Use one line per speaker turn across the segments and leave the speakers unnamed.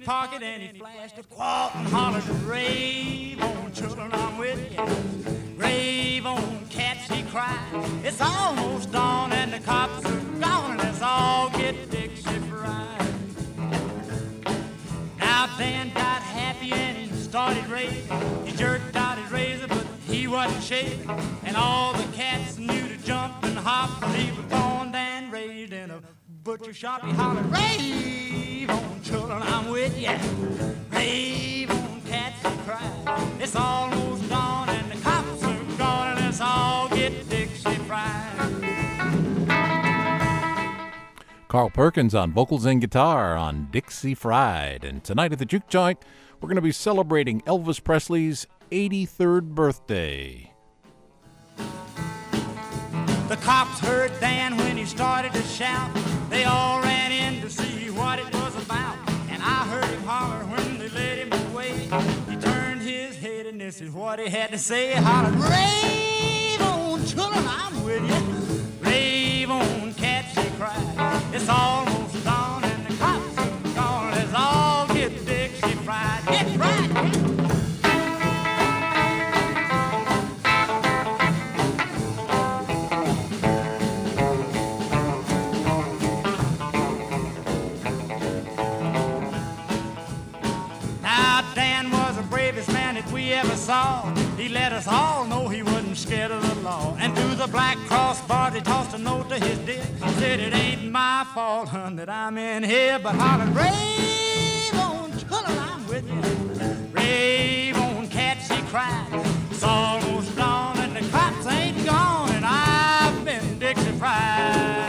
pocket and he flashed a quart and hollered, rave on, children, I'm with you. Rave on, cats, he cried. It's almost dawn and the cops are gone, and let's all get Dixie fried. Now Dan got happy and he started raving. He jerked out his razor, but he wasn't shaving. And all the cats knew to jump and hop, but he was born and raised in a butcher shop. He hollered, rave on, children, I'm with ya. Rave on, cats, he cried. It's almost dawn and the cops are gone, and let's all get Dixie fried.
Carl Perkins on vocals and guitar on Dixie Fried. And tonight at the Juke Joint, we're going to be celebrating Elvis Presley's 83rd birthday.
The cops heard Dan when he started to shout. They all ran in to see what it was about. And I heard him holler when they led him away. He turned his head and this is what he had to say. He hollered, rave on, children, I'm with you. Rave on, cats, he cried. It's almost dawn and the cops are gone. Let's all get Dixie fried. Get fried, get. We ever saw. He let us all know he wasn't scared of the law. And to the black cross bars he tossed a note to his dear. Said it ain't my fault, hun, that I'm in here, but hollered, rave on, children, I'm with you. Rave on, cats, he cried. It's almost dawn and the cops ain't gone, and I've been Dixie fried.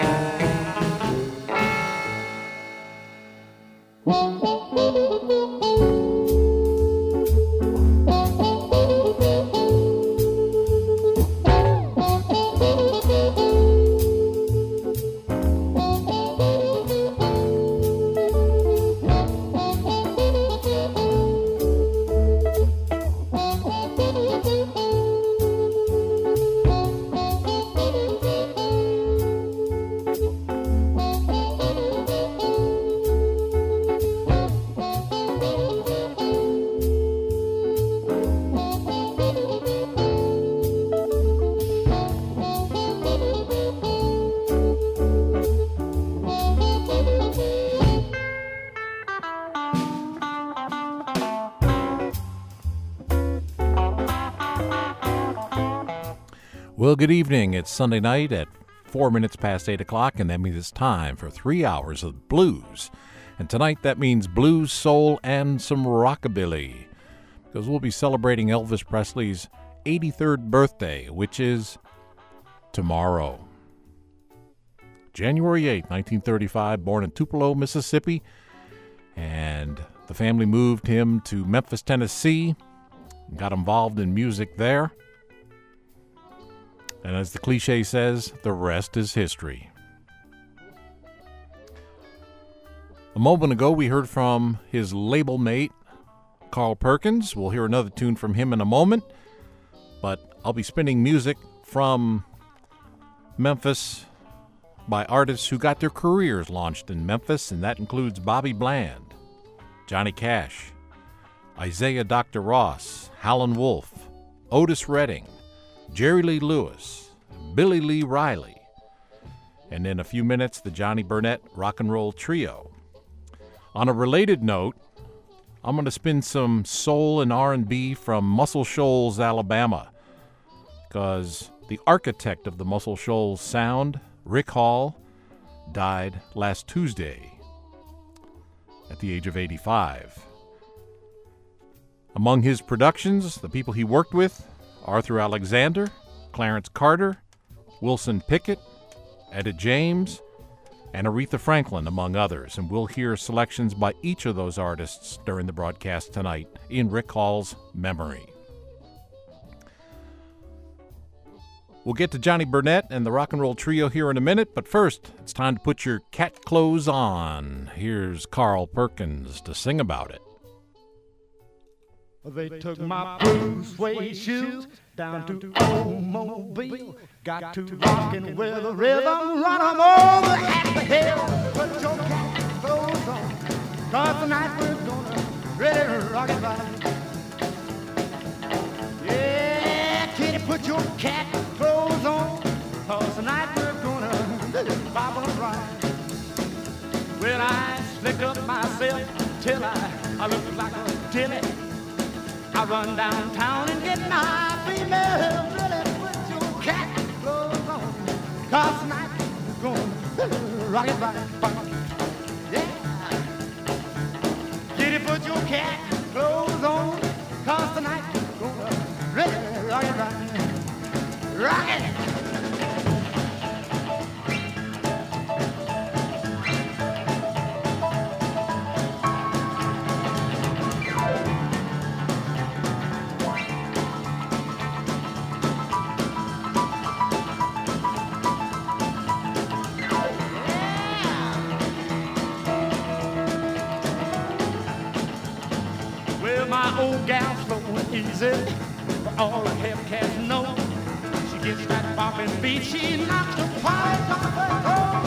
Well, good evening. It's Sunday night at 4 minutes past 8 o'clock, and that means it's time for 3 hours of blues. And tonight that means blues, soul, and some rockabilly, because we'll be celebrating Elvis Presley's 83rd birthday, which is tomorrow. January 8, 1935, born in Tupelo, Mississippi, and the family moved him to Memphis, Tennessee, and got involved in music there. And as the cliche says, the rest is history. A moment ago, we heard from his label mate, Carl Perkins. We'll hear another tune from him in a moment. But I'll be spinning music from Memphis by artists who got their careers launched in Memphis, and that includes Bobby Bland, Johnny Cash, Isaiah Dr. Ross, Howlin' Wolf, Otis Redding, Jerry Lee Lewis, Billy Lee Riley, and in a few minutes, the Johnny Burnett Rock and Roll Trio. On a related note, I'm going to spin some soul and R&B from Muscle Shoals, Alabama, because the architect of the Muscle Shoals sound, Rick Hall, died last Tuesday at the age of 85. Among his productions, the people he worked with, Arthur Alexander, Clarence Carter, Wilson Pickett, Etta James, and Aretha Franklin, among others. And we'll hear selections by each of those artists during the broadcast tonight in Rick Hall's memory. We'll get to Johnny Burnett and the Rock and Roll Trio here in a minute, but first, it's time to put your cat clothes on. Here's Carl Perkins to sing about it.
They took my blue suede shoes down to old Mobile. Got to rockin' with a rhythm, run 'em over at the hill. Put your cat clothes on, 'cause tonight we're gonna really rock it right. Yeah, kitty, put your cat clothes on, 'cause tonight we're gonna bop on right. Well, I slick up myself till I look like a dilly. I run downtown and get my female. Really put your cat clothes on, 'cause tonight we're gonna rock it right. Yeah. Kitty, put your cat clothes on, 'cause tonight we're gonna really rock it right. Rock it! My old gal's flowing easy, but all the Hellcats know she gets that bopping beat. She knocks the pipe off her throat.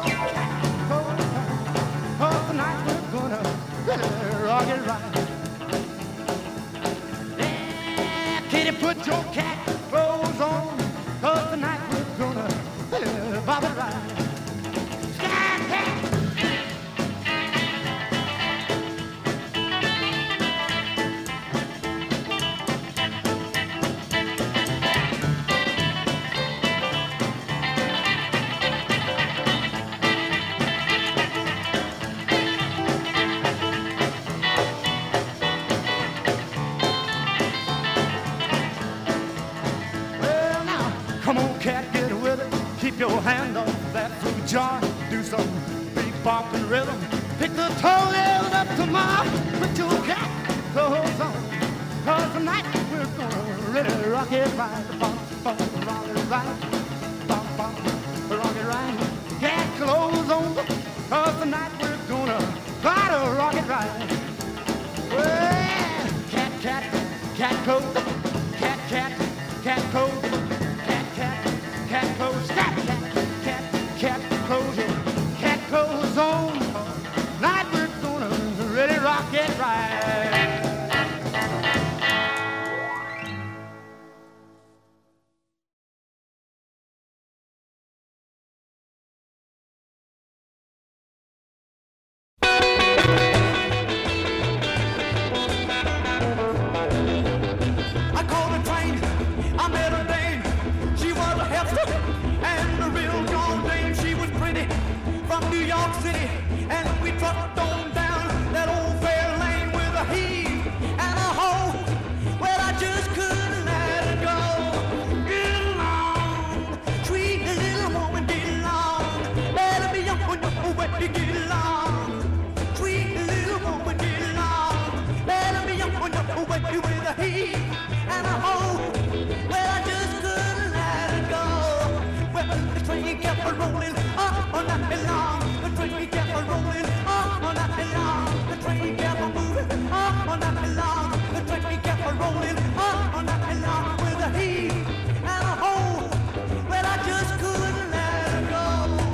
Cause tonight we're gonna rock it right. Yeah, kitty, put your cat clothes on, 'cause tonight we're gonna bop it right. Sky cat. Come on, cat, get with it. Keep your hand on that fruit jar. Do some bebop rhythm. Pick the toenails up tomorrow. Put your cat clothes on, 'cause tonight we're gonna really rock it right. Bop, bop, rock it right. Bop, bop, rock it right. Cat clothes on, 'cause tonight we're gonna try to rock it right. Well, cat, cat, cat coat. Cat, cat, cat coat. Cat clothes, cat clothes, cat clothes on. Tonight we're gonna really rock it right.
I called a train, I met a dame. She was a hefty and a real gone dame. She was pretty from New York City, and we trucked on down that old fair lane with a heave and a hoe. Well, I just couldn't let it go. Get along, sweet little woman, get along. Better be young when you're wet to get along. Sweet little woman, get along. Better be young when you're wet with a heave and a hoe. Well, I just couldn't let it go. Well, the train kept a rolling all night long. The train kept a rolling all night long. The train kept a moving all night long. The train kept a rolling all night long with a heave and a hoe. Well, I just couldn't let it go.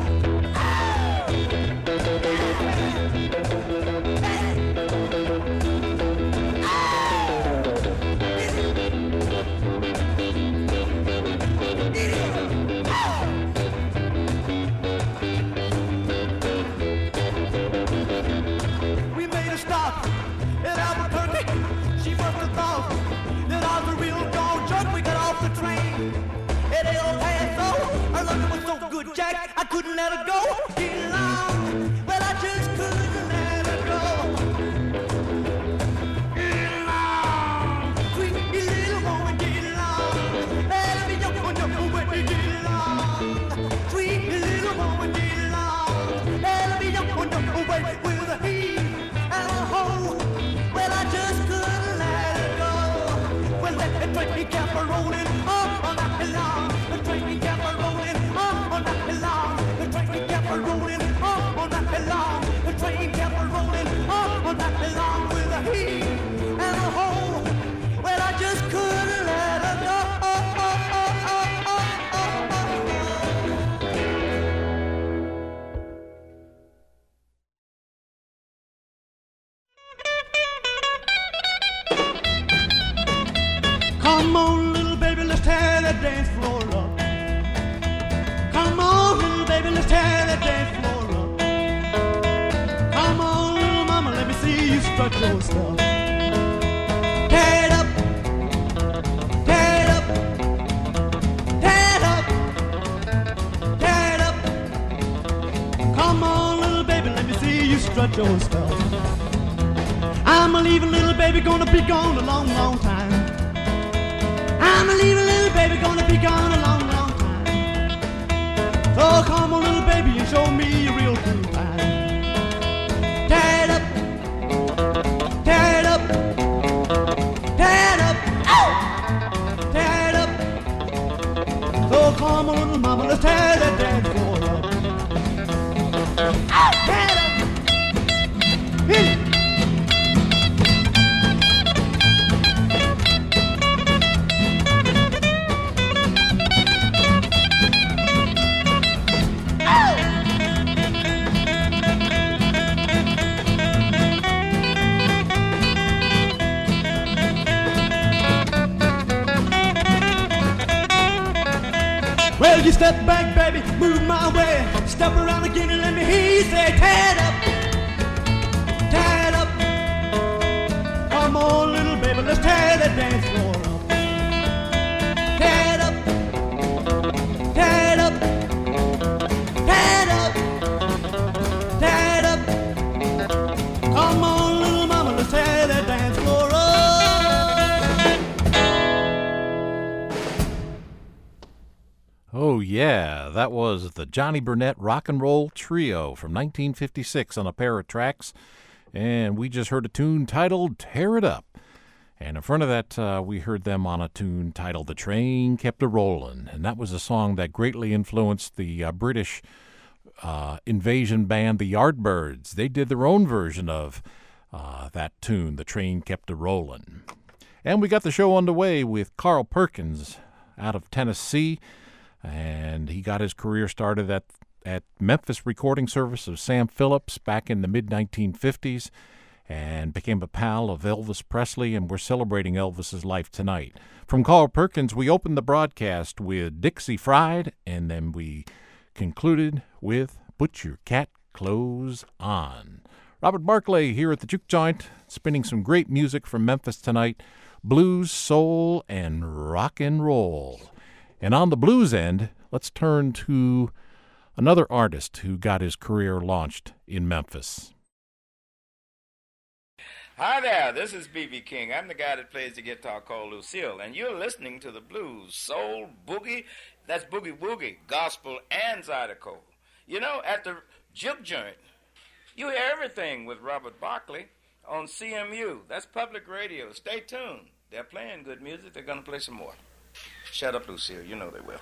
We made a stop at Albuquerque. She must have thought that I was a real dog jerk. We got off the train at El Paso. Her loving was so good, Jack, I couldn't let her go. Get along, well, I just couldn't let her go. Get along, sweet little woman, get along. Let me jump on your way, get along. Sweet little woman, get along. Let me jump on your way with a heave and a hoe. Well, I just couldn't let it go. Well, the train kept a rolling all night long. The train kept a rolling all night long. The train kept a rolling
strut your stuff. Tear it up, tear it up, tear it up, tear it up. Come on, little baby, let me see you strut your stuff. I'm a leaving, little baby, gonna be gone a long, long time. I'm a leaving, little baby, gonna be gone a long, long time. So come on, little baby, and show me a real cool time. Tear it up, tear it up, tear it up, oh! Tear it up. So come on, little mama, let's tear that dance floor up. Oh, tear it up. Hit it. Well, you step back, baby, move my way. Step around again and let me hear you say, tear it up, tear it up. Come on, little baby, let's tear that dance floor up. Tear it up, tear it up, tear it up, tear it up. Come on, little mama, let's tear that dance floor up.
Oh, yeah, that was the Johnny Burnett Rock and Roll Trio from 1956 on a pair of tracks. And we just heard a tune titled Tear It Up. And in front of that, we heard them on a tune titled The Train Kept a Rollin'. And that was a song that greatly influenced the British invasion band, the Yardbirds. They did their own version of that tune, The Train Kept a Rollin'. And we got the show underway with Carl Perkins out of Tennessee. And he got his career started at Memphis Recording Service of Sam Phillips back in the mid-1950s and became a pal of Elvis Presley, and we're celebrating Elvis's life tonight. From Carl Perkins, we opened the broadcast with Dixie Fried, and then we concluded with Put Your Cat Clothes On. Robert Barclay here at the Juke Joint, spinning some great music from Memphis tonight, blues, soul, and rock and roll. And on the blues end, let's turn to another artist who got his career launched in Memphis.
Hi there, this is B.B. King. I'm the guy that plays the guitar called Lucille, and you're listening to the blues, soul, boogie, that's boogie woogie, gospel, and zydeco. You know, at the Juke Joint, you hear everything with Robert Barclay on CMU. That's public radio. Stay tuned. They're playing good music. They're going to play some more. Shut up, Lucille. You know they will.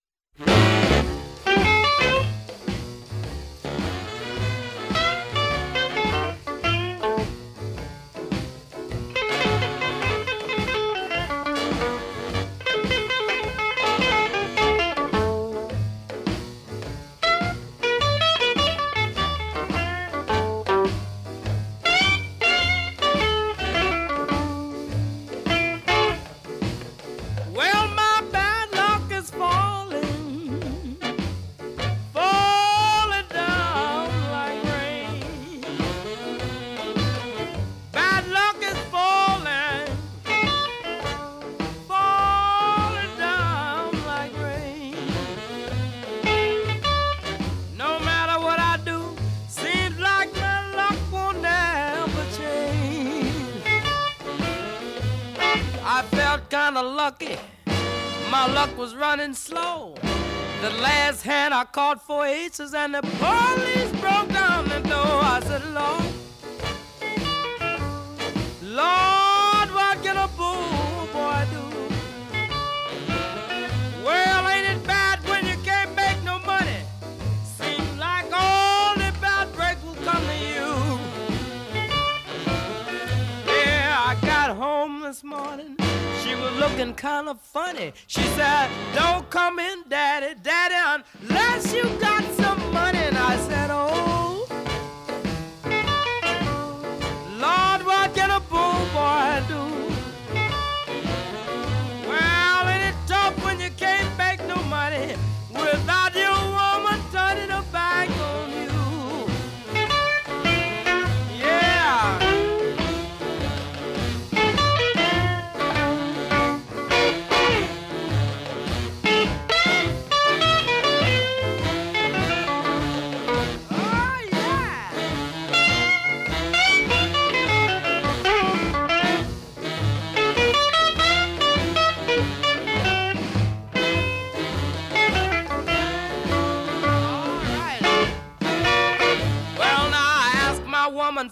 Well, my bad luck is falling down like rain. Bad luck is falling down like rain. No matter what I do, seems like my luck will never change. I felt kind of lucky. My luck was running slow. The last hand I caught 4 aces and the police broke down the door. I said, Lord, what can a bull boy do? Well, ain't it bad when you can't make no money? Seems like all the bad break will come to you. Yeah, I got home this morning. She was looking kind of funny. She said, don't come in, Daddy, unless you got some money. And I said, oh, Lord, what can a bull boy do? Well, ain't it tough when you can't make no money without your woman turning her back on you? Yeah.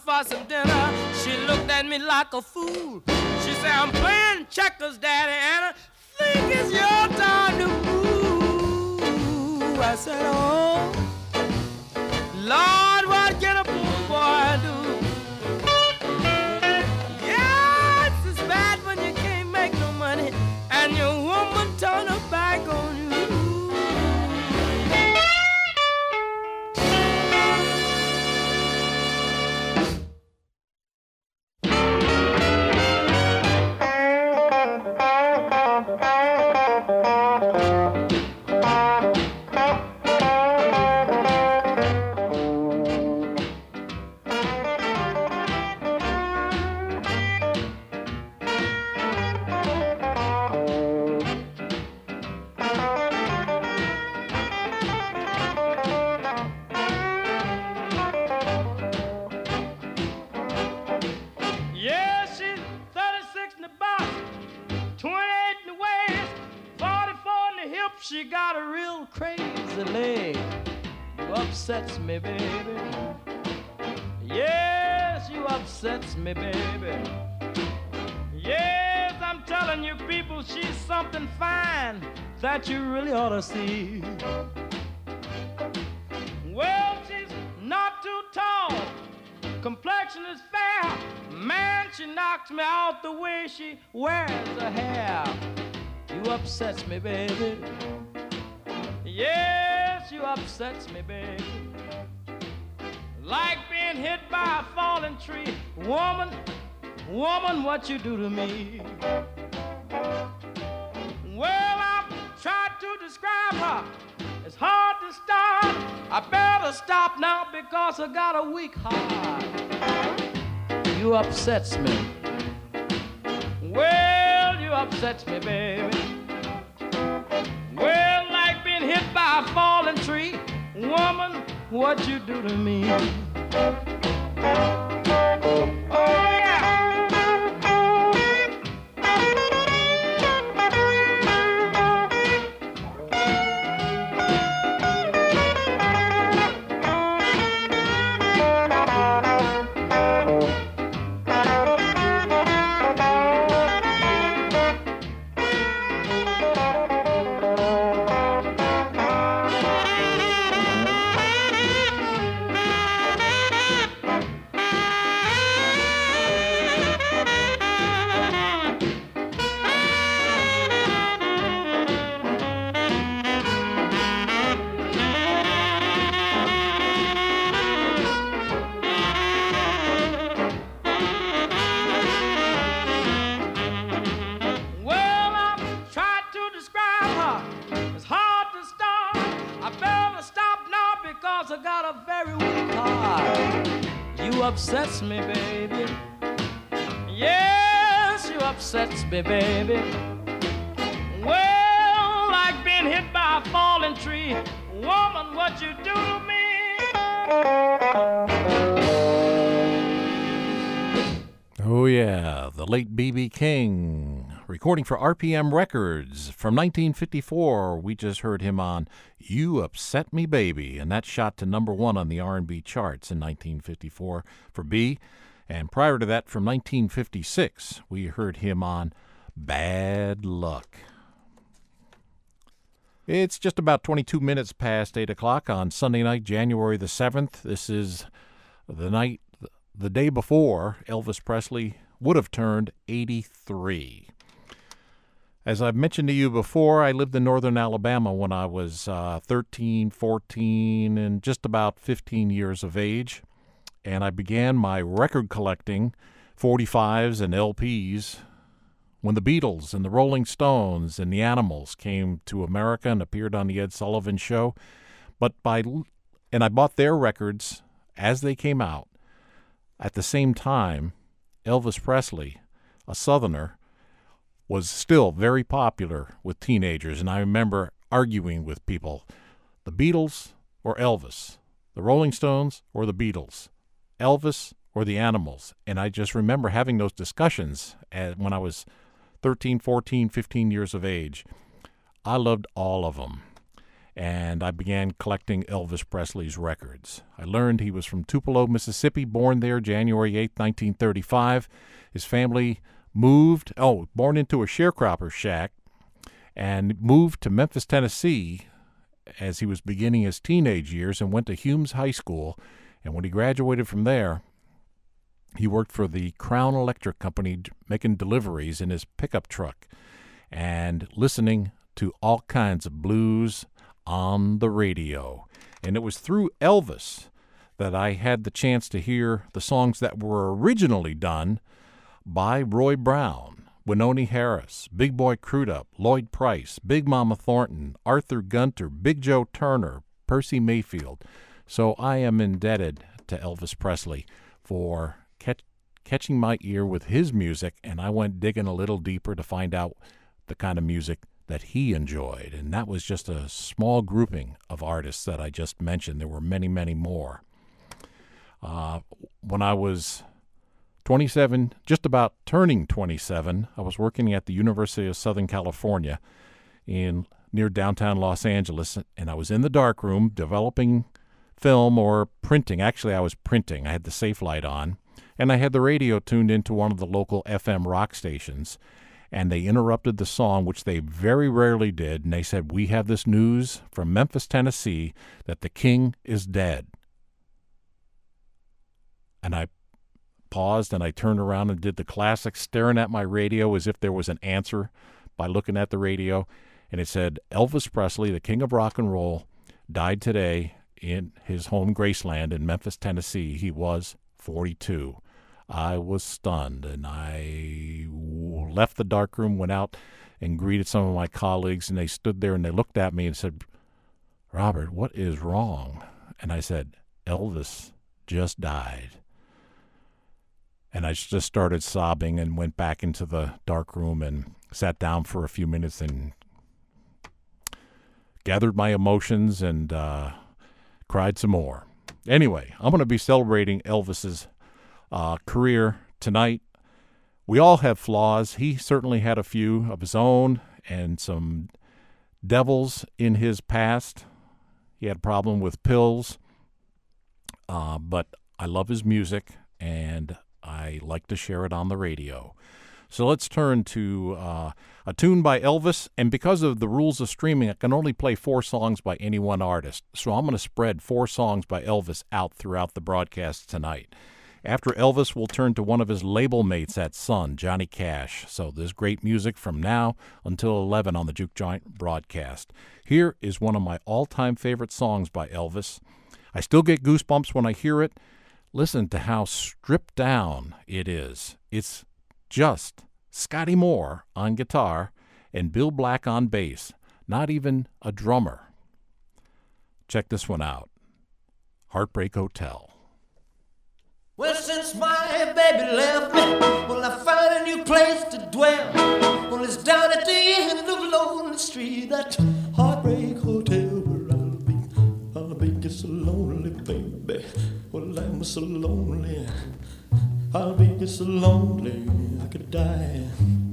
for some dinner. She looked at me like a fool. She said, I'm playing checkers, Daddy, and I think it's your time to move. I said, oh, Lord, what can a poor boy do? Yes, it's bad when you can't make no money and your woman turn her back on you. She got a real crazy leg. You upsets me, baby. Yes, you upsets me, baby. Yes, I'm telling you people, she's something fine that you really ought to see. Well, she's not too tall, complexion is fair. Man, she knocks me out the way she wears her hair. You upsets me, baby. Yes, you upsets me, baby. Like being hit by a falling tree. Woman, what you do to me? Well, I've tried to describe her. It's hard to start. I better stop now because I got a weak heart. You upsets me. Well, you upsets me, baby. Well, like being hit by a falling tree. Woman, what you do to me? Oh, yeah. Upsets me, baby. Yes, you upsets me, baby. Well, like being hit by a falling tree. Woman, what you do to me?
Oh, yeah, the late B.B. King, recording for RPM Records from 1954. We just heard him on You Upset Me, Baby, and that shot to #1 on the R&B charts in 1954 for B. And prior to that, from 1956, we heard him on Bad Luck. It's just about 22 minutes past 8 o'clock on Sunday night, January the 7th. This is the day before Elvis Presley would have turned 83. As I've mentioned to you before, I lived in northern Alabama when I was 13, 14, and just about 15 years of age. And I began my record collecting, 45s and LPs, when the Beatles and the Rolling Stones and the Animals came to America and appeared on the Ed Sullivan Show. And I bought their records as they came out. At the same time, Elvis Presley, a Southerner, was still very popular with teenagers, and I remember arguing with people, the Beatles or Elvis, the Rolling Stones or the Beatles, Elvis or the Animals, and I just remember having those discussions when I was 13, 14, 15 years of age. I loved all of them, and I began collecting Elvis Presley's records. I learned he was from Tupelo, Mississippi, born there January 8, 1935. His family born into a sharecropper shack, and moved to Memphis, Tennessee as he was beginning his teenage years and went to Humes High School. And when he graduated from there, he worked for the Crown Electric Company making deliveries in his pickup truck and listening to all kinds of blues on the radio. And it was through Elvis that I had the chance to hear the songs that were originally done by Roy Brown, Wynonie Harris, Big Boy Crudup, Lloyd Price, Big Mama Thornton, Arthur Gunter, Big Joe Turner, Percy Mayfield. So I am indebted to Elvis Presley for catching my ear with his music, and I went digging a little deeper to find out the kind of music that he enjoyed. And that was just a small grouping of artists that I just mentioned. There were many, many more. When I was 27, just about turning 27, I was working at the University of Southern California near downtown Los Angeles, and I was in the darkroom developing film or printing. Actually, I was printing. I had the safe light on, and I had the radio tuned into one of the local FM rock stations, and they interrupted the song, which they very rarely did, and they said, "We have this news from Memphis, Tennessee, that the king is dead." And I paused, and I turned around and did the classic staring at my radio as if there was an answer by looking at the radio, and it said, "Elvis Presley, the king of rock and roll, died today in his home Graceland in Memphis, Tennessee. He was 42. I was stunned, and I left the darkroom, went out and greeted some of my colleagues, and they stood there and they looked at me and said, "Robert, what is wrong?" And I said, "Elvis just died." And I just started sobbing and went back into the darkroom and sat down for a few minutes and gathered my emotions and cried some more. Anyway, I'm going to be celebrating Elvis's career tonight. We all have flaws. He certainly had a few of his own and some devils in his past. He had a problem with pills, but I love his music, and I like to share it on the radio. So let's turn to a tune by Elvis, and because of the rules of streaming, I can only play 4 songs by any one artist. So I'm going to spread 4 songs by Elvis out throughout the broadcast tonight. After Elvis, we'll turn to one of his label mates at Sun, Johnny Cash. So there's great music from now until 11 on the Juke Joint broadcast. Here is one of my all-time favorite songs by Elvis. I still get goosebumps when I hear it. Listen to how stripped down it is. It's just Scotty Moore on guitar and Bill Black on bass, not even a drummer. Check this one out. Heartbreak Hotel.
Well, since my baby left me, well, I found a new place to dwell. Well, it's down at the end of Lonely Street, that Heartbreak Hotel where I'll be just so lonely, baby. Well, I'm so lonely, I'll be just so lonely, I could die.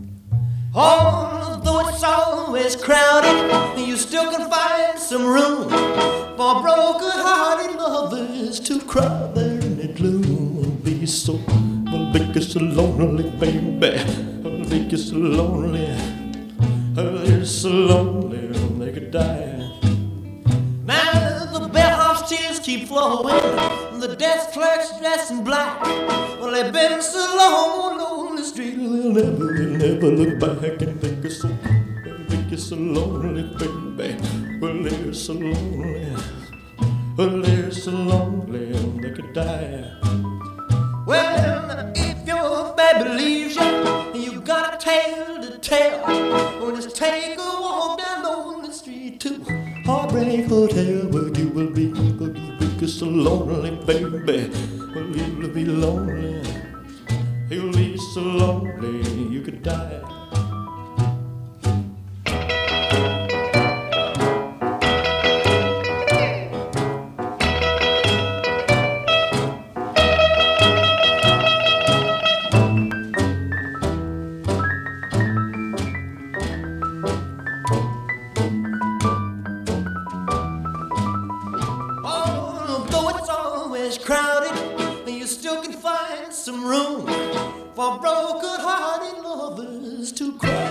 Although it's always crowded, you still can find some room for broken-hearted lovers to cry there in the gloom. I'll be just so lonely, baby. I'll be just so lonely, I'll be so lonely, they could die. Now the bellhop's tears keep flowing, the desk clerk's dressed in black. Well, they've been so long on the street, they'll never look back, and they're so lonely, baby. Well, they're so lonely, well, they're so lonely, they could die. Well, if your baby leaves you, you got a tale to tell. Well, just take a walk down Lonely Street to Heartbreak Hotel, where you will be so lonely, baby. Well, you'll be lonely, you'll be so lonely, you could die.
some room for broken-hearted lovers to cry.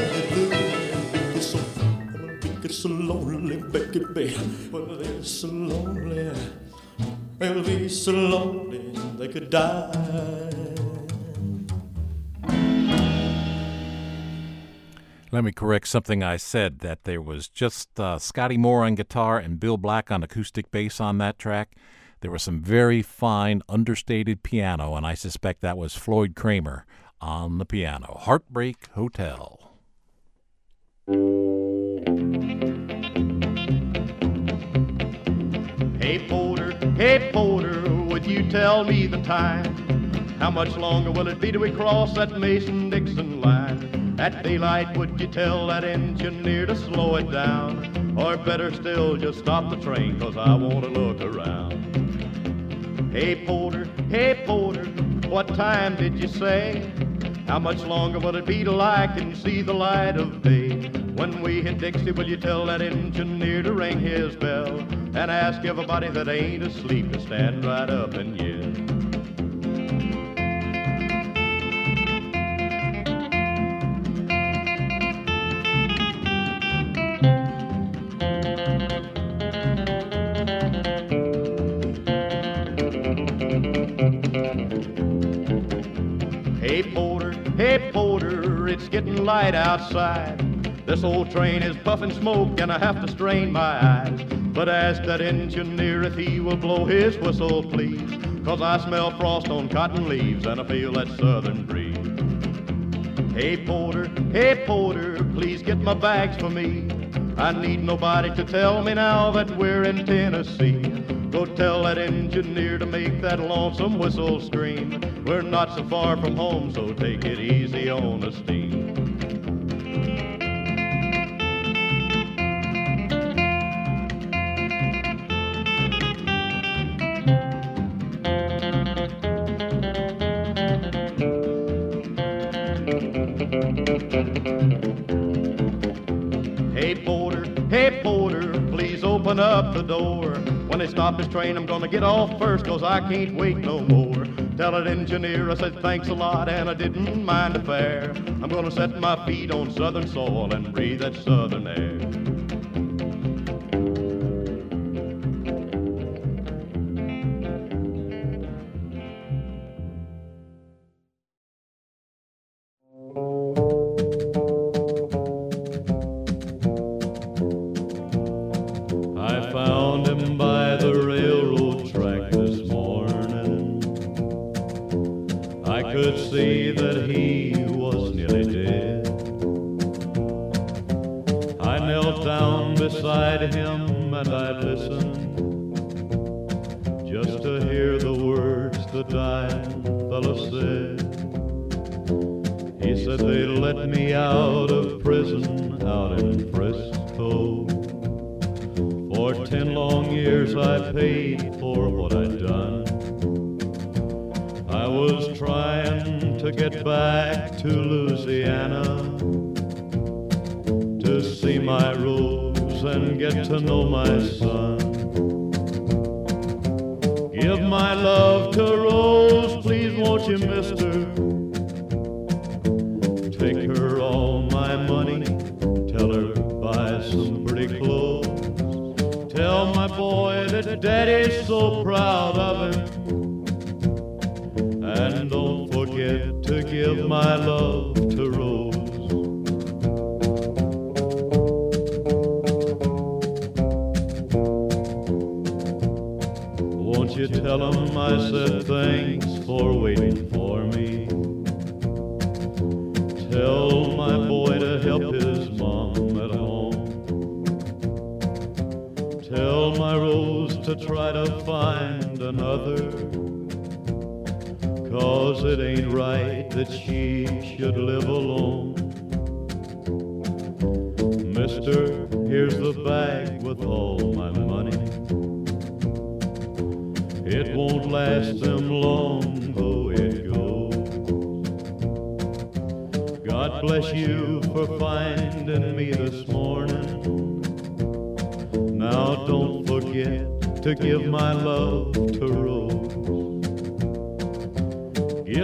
It's so lonely, baby. Well, it's so lonely. They'll be so lonely they could die.
Let me correct something I said, that there was just Scotty Moore on guitar and Bill Black on acoustic bass on that track. There was some very fine, understated piano, and I suspect that was Floyd Kramer on the piano. Heartbreak Hotel.
Hey Porter, would you tell me the time? How much longer will it be till we cross that Mason-Dixon line? At daylight, would you tell that engineer to slow it down? Or better still, just stop the train, 'cause I want to look around. Hey Porter, what time did you say? How much longer will it be till I can see the light of day? When we hit Dixie, will you tell that engineer to ring his bell and ask everybody that ain't asleep to stand right up and yell? Hey Porter, it's getting light outside. This old train is puffing smoke and I have to strain my eyes. But ask that engineer if he will blow his whistle, please, 'cause I smell frost on cotton leaves and I feel that southern breeze. Hey Porter, please get my bags for me. I need nobody to tell me now that we're in Tennessee. Go tell that engineer to make that lonesome whistle scream. We're not so far from home, so take it easy on the steam. Hey Porter, please open up the door. When they stop this train, I'm gonna get off first, 'cause I can't wait no more. Tell that engineer I said thanks a lot and I didn't mind the fare. I'm gonna set my feet on southern soil and breathe that southern air.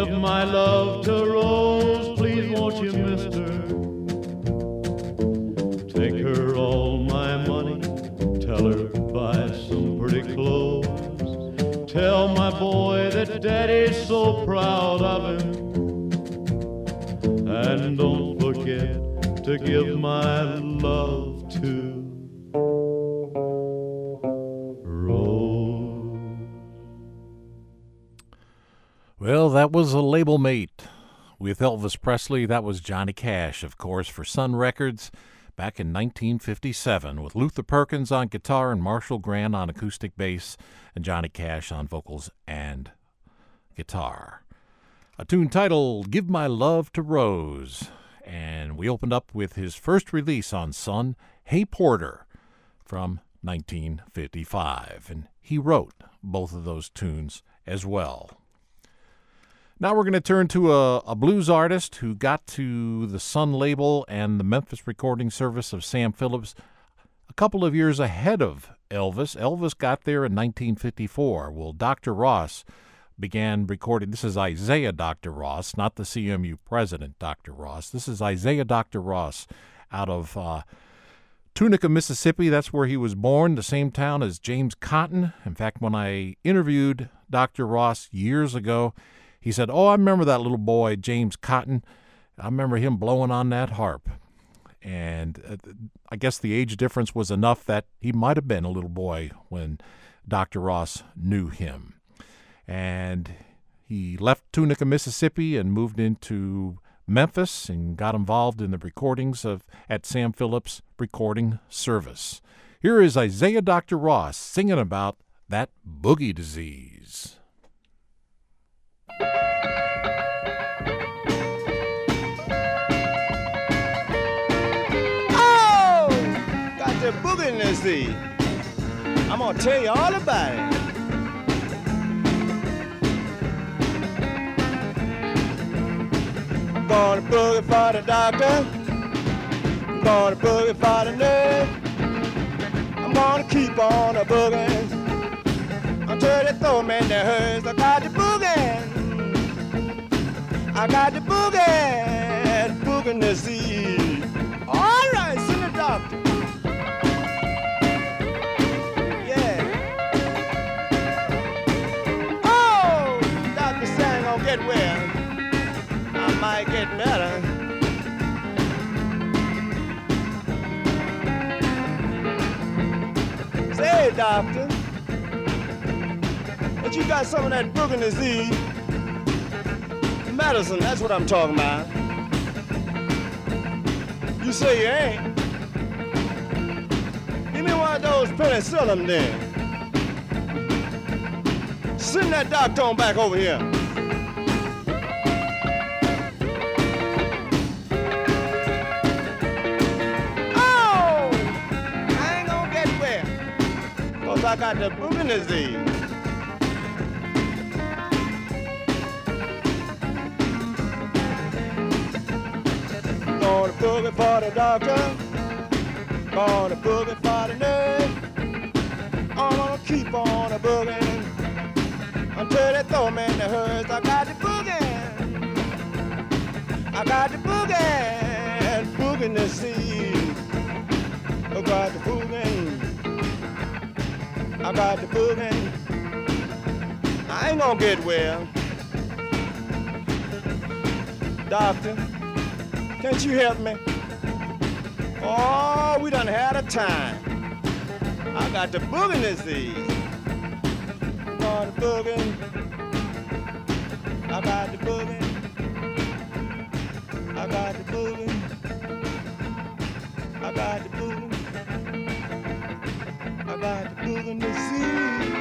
Give my love to Rose, please won't you, mister? Take her all my money, tell her buy some pretty clothes. Tell my boy that Daddy's so proud of him. And don't forget to give my love to Rose.
Well, that was a label mate with Elvis Presley. That was Johnny Cash, of course, for Sun Records back in 1957, with Luther Perkins on guitar and Marshall Grant on acoustic bass and Johnny Cash on vocals and guitar. A tune titled Give My Love to Rose. And we opened up with his first release on Sun, Hey Porter, from 1955. And he wrote both of those tunes as well. Now we're going to turn to a blues artist who got to the Sun label and the Memphis recording service of Sam Phillips a couple of years ahead of Elvis. Elvis got there in 1954. Well, Dr. Ross began recording. This is Isaiah Dr. Ross, not the CMU president Dr. Ross. This is Isaiah Dr. Ross out of Tunica, Mississippi. That's where he was born, the same town as James Cotton. In fact, when I interviewed Dr. Ross years ago, he said, "Oh, I remember that little boy, James Cotton. I remember him blowing on that harp." And I guess the age difference was enough that he might have been a little boy when Dr. Ross knew him. And he left Tunica, Mississippi and moved into Memphis and got involved in the recordings at Sam Phillips Recording Service. Here is Isaiah Dr. Ross singing about that boogie disease.
Oh, got the boogie disease. I'm gonna tell you all about it. I'm gonna boogie for the doctor. I'm gonna boogie for the nurse. I'm gonna keep on a booging until they throw me in the hearse. I got the boogie. I got the boogie, boogie disease. All right, send the doctor. Yeah. Oh, doctor said I ain't gonna get well. I might get better. Say, doctor, but you got some of that boogie disease. Medicine, that's what I'm talking about. You say you ain't. Give me one of those penicillin then. Send that doctor on back over here. Oh! I ain't gonna get well. 'Cause I got the boogie disease. Gonna boogie for the doctor, gonna boogie for the nurse. I'm gonna keep on a booging until they throw me in the hearse. I got the boogie, I got the boogie, boogie disease. I got the boogie, I got the boogie. I ain't gonna get well, doctor. Can't you help me? Oh, we done had a time. I got the boogie disease. Oh, the boogie. I got the boogie. I got the boogie. I got the boogie. I got the boogie disease.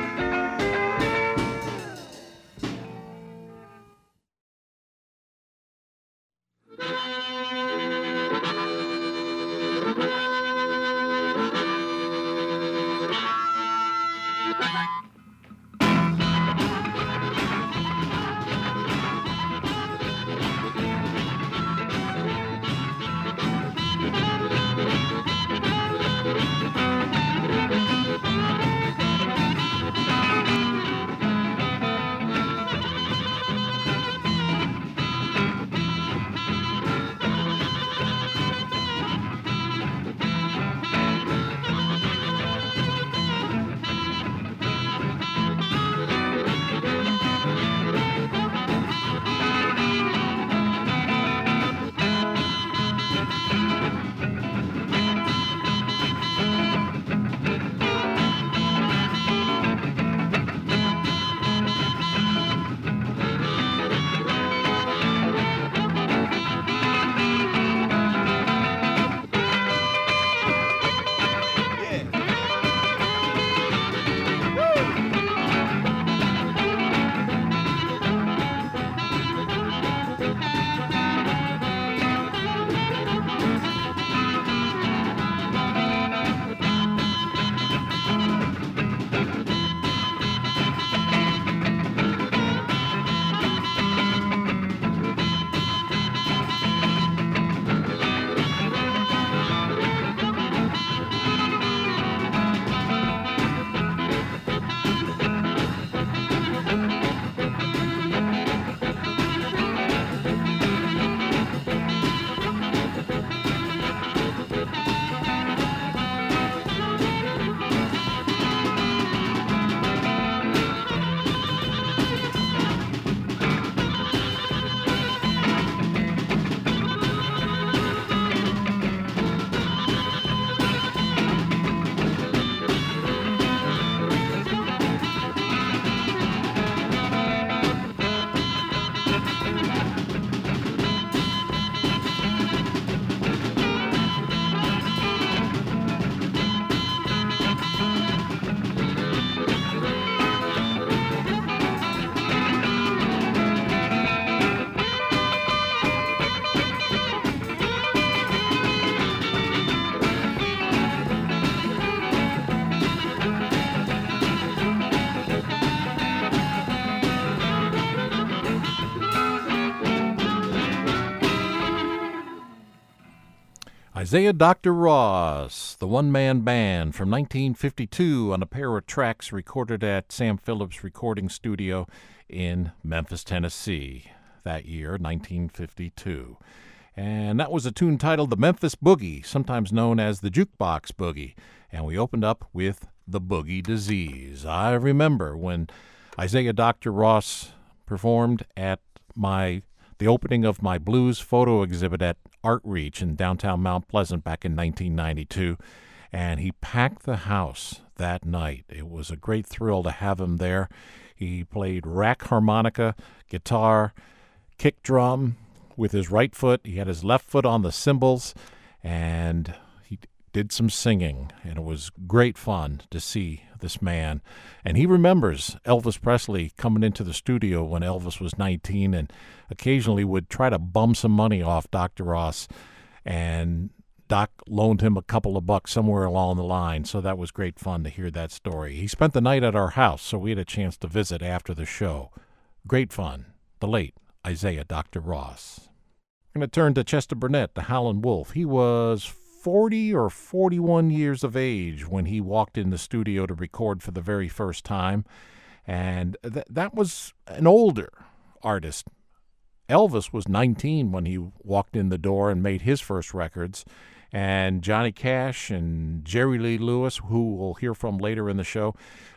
Isaiah Dr. Ross, the one-man band from 1952 on a pair of tracks recorded at Sam Phillips Recording Studio in Memphis, Tennessee, that year, 1952. And that was a tune titled The Memphis Boogie, sometimes known as the Jukebox Boogie. And we opened up with The Boogie Disease. I remember when Isaiah Dr. Ross performed at the opening of my blues photo exhibit at Art Reach in downtown Mount Pleasant back in 1992, and he packed the house that night. It was a great thrill to have him there. He played rack harmonica, guitar, kick drum with his right foot. He had his left foot on the cymbals, and he did some singing, and it was great fun to see this man. And he remembers Elvis Presley coming into the studio when Elvis was 19 and occasionally would try to bum some money off Dr. Ross, and Doc loaned him a couple of bucks somewhere along the line, so that was great fun to hear that story. He spent the night at our house, so we had a chance to visit after the show. Great fun. The late Isaiah Dr. Ross. I'm going to turn to Chester Burnett, the Howlin' Wolf. He was 40 or 41 years of age when he walked in the studio to record for the very first time, and that was an older artist. Elvis was 19 when he walked in the door and made his first records, and Johnny Cash and Jerry Lee Lewis, who we'll hear from later in the show,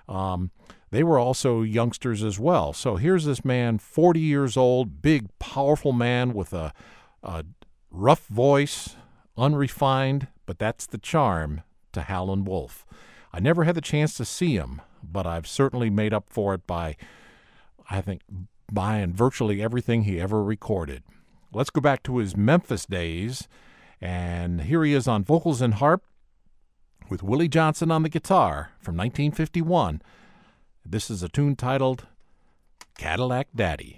they were also youngsters as well. So here's this man, 40 years old, big, powerful man with a rough voice, unrefined, but that's the charm to Howlin' Wolf. I never had the chance to see him, but I've certainly made up for it by, I think, buying virtually everything he ever recorded. Let's go back to his Memphis days, and here he is on vocals and harp with Willie Johnson on the guitar from 1951. This is a tune titled Cadillac Daddy.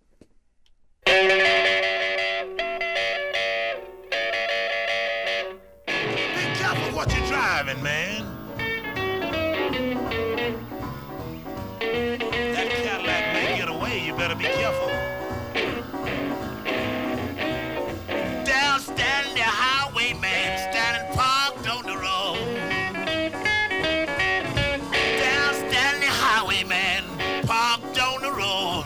What you driving, man? That Cadillac may get away, you better be careful. Down standing the highwayman, standing parked on the road. Down standing the highwayman, parked on the road.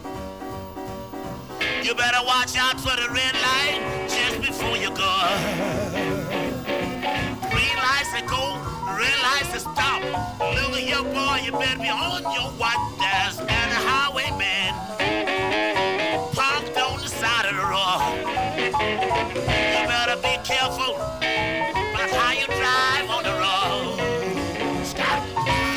You better watch out for the red light just before you go. Go, realize to stop. Look at your boy, you better be on your watch. There's an highwayman parked on the side of the road. You better be careful about how you drive on the road. Stop.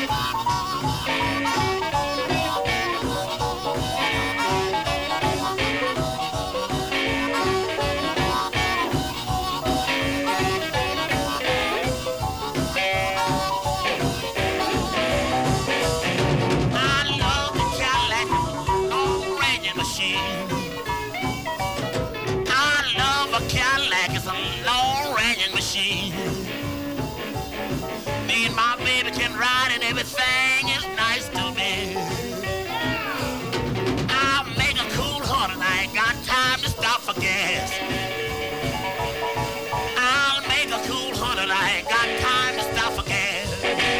Me and my baby can ride and everything is nice to me. I'll make a cool heart and I ain't got time to stop for gas. I'll make a cool heart and I ain't got time to stop for gas.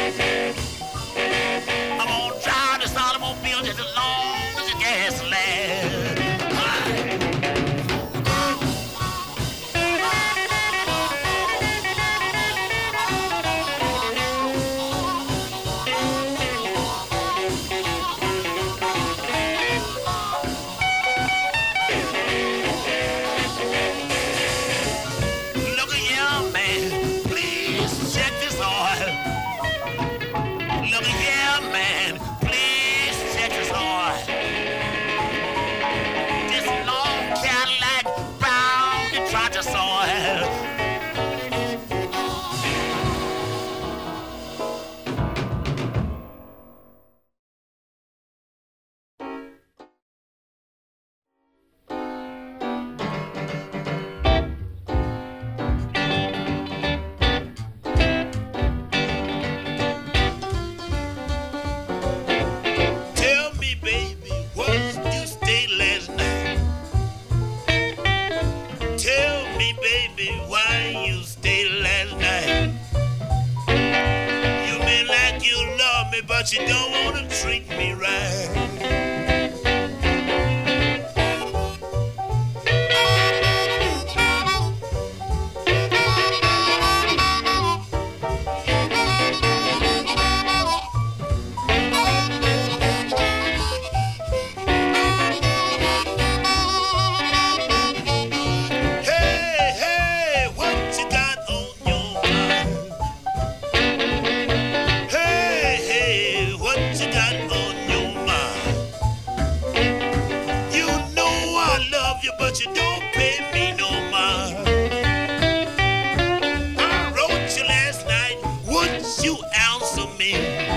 I'm gonna drive this automobile just as long as the gas lasts. Look at you, man. Please check but you don't wanna treat me right. But you don't pay me no mind. I wrote you last night, would you answer me?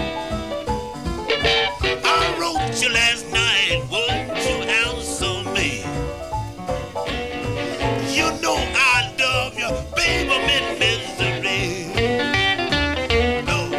I wrote you last night, would you answer me? You know I love you, baby, I'm in misery. No.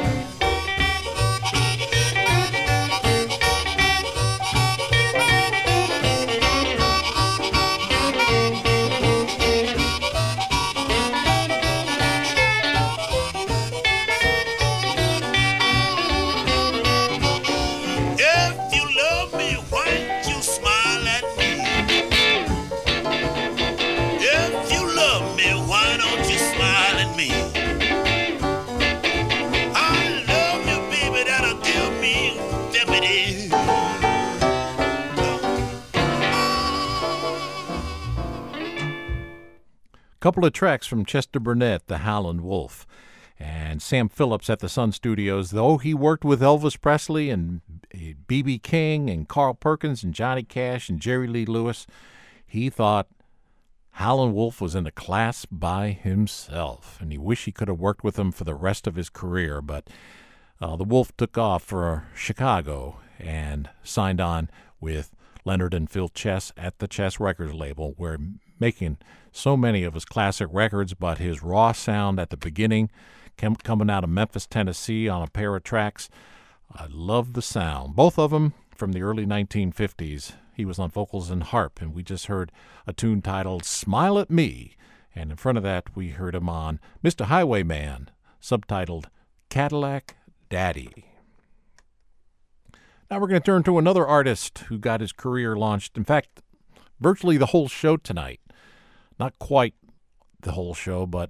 Couple of tracks from Chester Burnett, the Howlin' Wolf, and Sam Phillips at the Sun Studios. Though he worked with Elvis Presley and B.B. King and Carl Perkins and Johnny Cash and Jerry Lee Lewis, he thought Howlin' Wolf was in a class by himself, and he wished he could have worked with him for the rest of his career. But the Wolf took off for Chicago and signed on with Leonard and Phil Chess at the Chess Records label, where making so many of his classic records, but his raw sound at the beginning, coming out of Memphis, Tennessee on a pair of tracks, I love the sound. Both of them from the early 1950s. He was on vocals and harp, and we just heard a tune titled Smile at Me, and in front of that we heard him on Mr. Highwayman, subtitled Cadillac Daddy. Now we're going to turn to another artist who got his career launched. In fact, virtually the whole show tonight. Not quite the whole show, but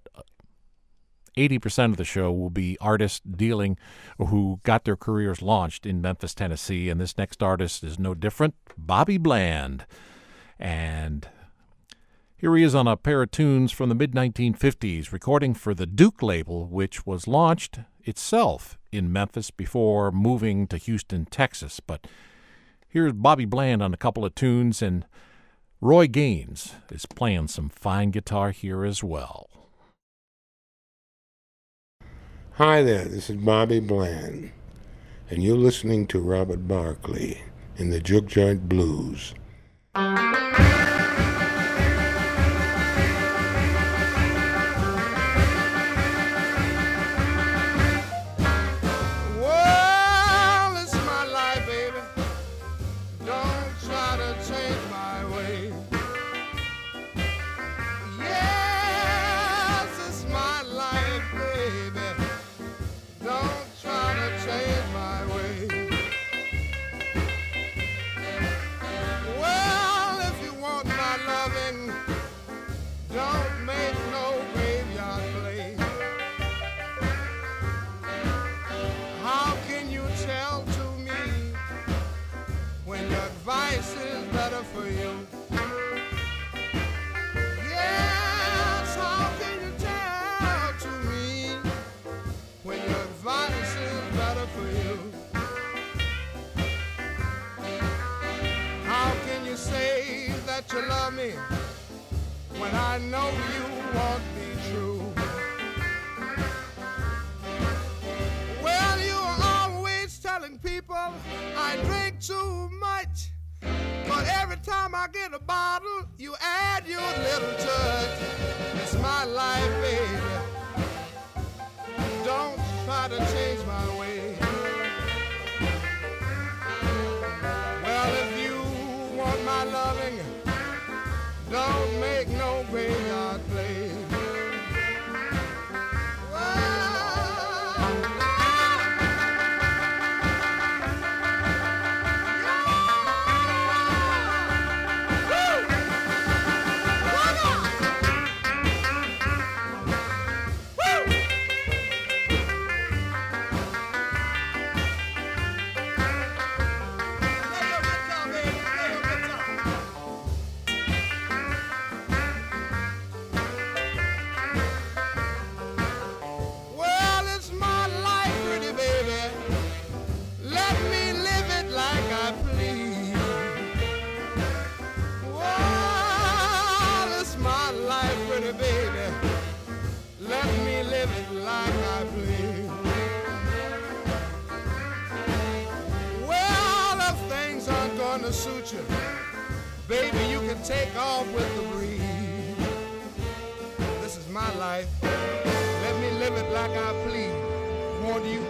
80% of the show will be artists dealing who got their careers launched in Memphis, Tennessee. And this next artist is no different, Bobby Bland. And here he is on a pair of tunes from the mid-1950s, recording for the Duke label, which was launched itself in Memphis before moving to Houston, Texas. But here's Bobby Bland on a couple of tunes, and Roy Gaines is playing some fine guitar here as well.
Hi there, this is Bobby Bland, and you're listening to Robert Barkley in the Juke Joint Blues.
You love me when I know you won't be true. Well, you are always telling people I drink too much, but every time I get a bottle, you add your little touch. It's my life, baby. Don't try to change my way. Well, if you want my loving, don't make no graveyard play. Well, live it like I please. Well, if things aren't going to suit you, baby, you can take off with the breeze. This is my life. Let me live it like I please. Won't you?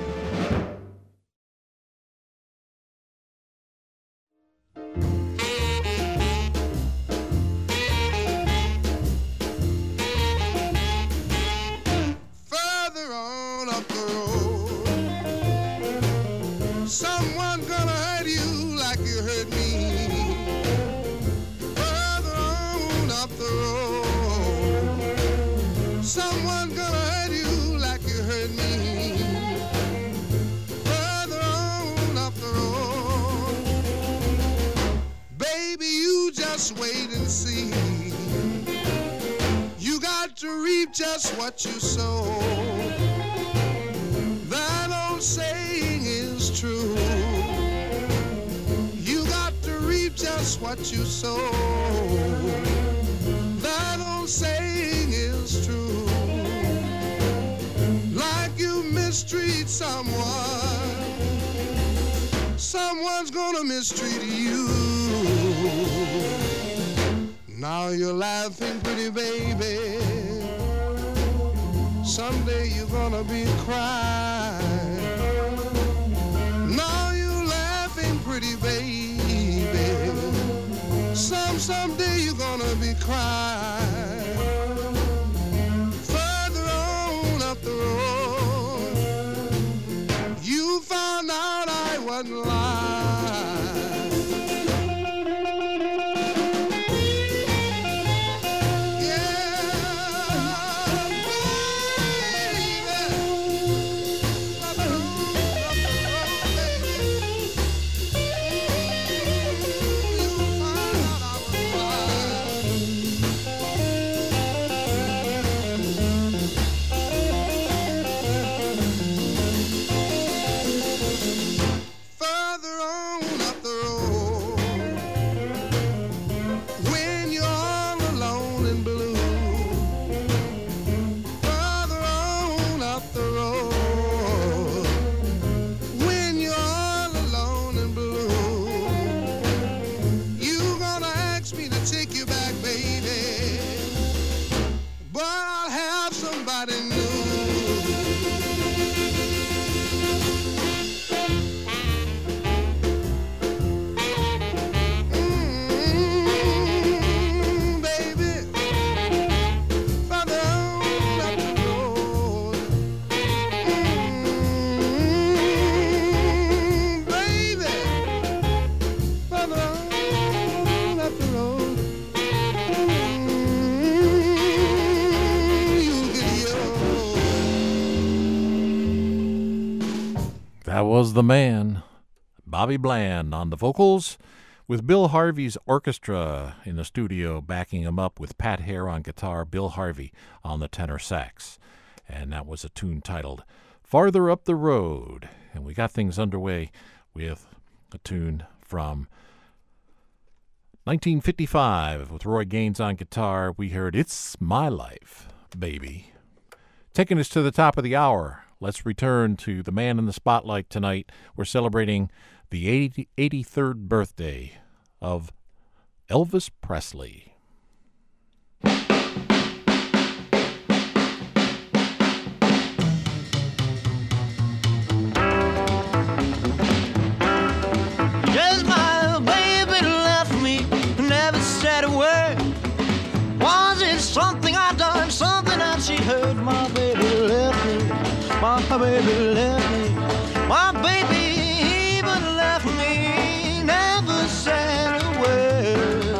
Further on up the road, someone gonna hurt you like you hurt me. Further on up the road, someone gonna hurt you like you hurt me. Further on up the road, baby, you just wait and see. You got to reap just what you sow. That old saying is true. You got to reap just what you sow. That old saying is true. Like you mistreat someone, someone's gonna mistreat you. Now you're laughing, pretty baby. Someday you're gonna be crying. Now you're laughing, pretty baby. Someday you're gonna be crying. Further on up the road, you found out I wasn't lying.
That was the man, Bobby Bland, on the vocals, with Bill Harvey's orchestra in the studio backing him up with Pat Hare on guitar, Bill Harvey on the tenor sax. And that was a tune titled Farther Up the Road. And we got things underway with a tune from 1955 with Roy Gaines on guitar. We heard It's My Life, Baby. Taking us to the top of the hour, let's return to the man in the spotlight tonight. We're celebrating the 83rd birthday of Elvis Presley.
Yes, my baby left me, never said a word. Was it something I done, something that she heard? My baby left me, my baby left me, my baby even left me, never said a word.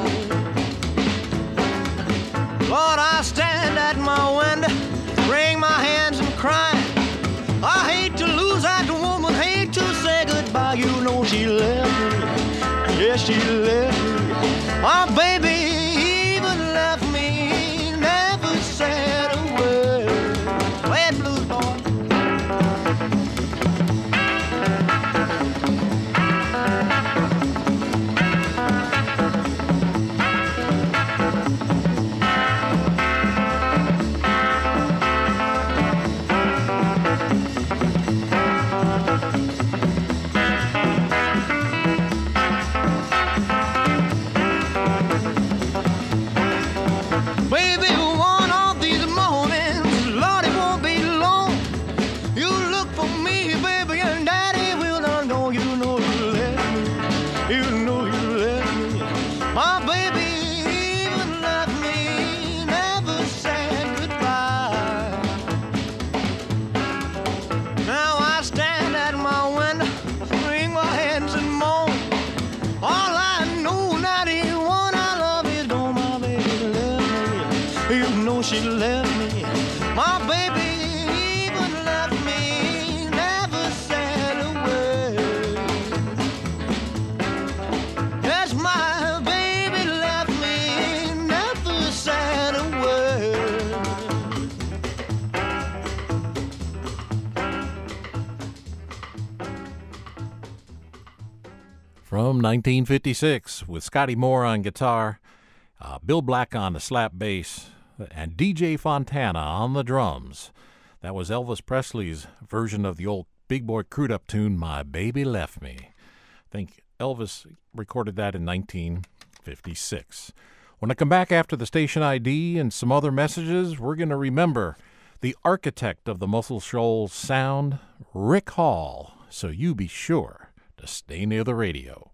Lord, I stand at my window, wring my hands and cry. I hate to lose that woman, hate to say goodbye. You know she left me, yes she left me. My baby even left me, never said a word. Play it, blues boy.
she left me. My baby even left me, never said a word. Yes, my baby left me, never said a word.
From 1956, with Scotty Moore on guitar, Bill Black on the slap bass, and DJ Fontana on the drums. That was Elvis Presley's version of the old Big Boy Crudup tune, My Baby Left Me. I think Elvis recorded that in 1956. When I come back after the station ID and some other messages, we're going to remember the architect of the Muscle Shoals sound, Rick Hall. So you be sure to stay near the radio.